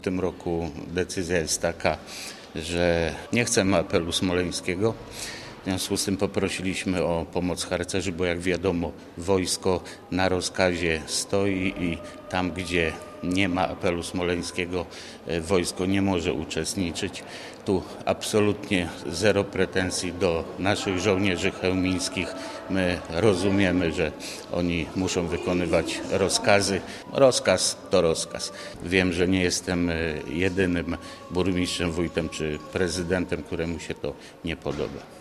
W tym roku decyzja jest taka, że nie chcemy apelu smoleńskiego. W związku z tym poprosiliśmy o pomoc harcerzy, bo jak wiadomo, wojsko na rozkazie stoi i tam, gdzie nie ma apelu smoleńskiego, wojsko nie może uczestniczyć. Tu absolutnie zero pretensji do naszych żołnierzy chełmińskich. My rozumiemy, że oni muszą wykonywać rozkazy. Rozkaz to rozkaz. Wiem, że nie jestem jedynym burmistrzem, wójtem czy prezydentem, któremu się to nie podoba.